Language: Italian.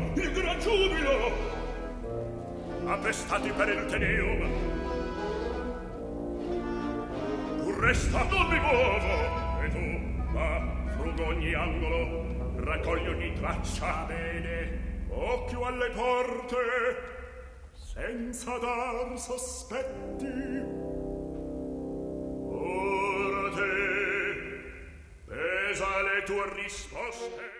il gran giubilo. Appestati per il Teneum. Tu resta, non mi muovo. E tu, va, frugo ogni angolo, raccogli ogni traccia. Bene, occhio alle porte, senza dar sospetti. Ora te, pesa le tue risposte.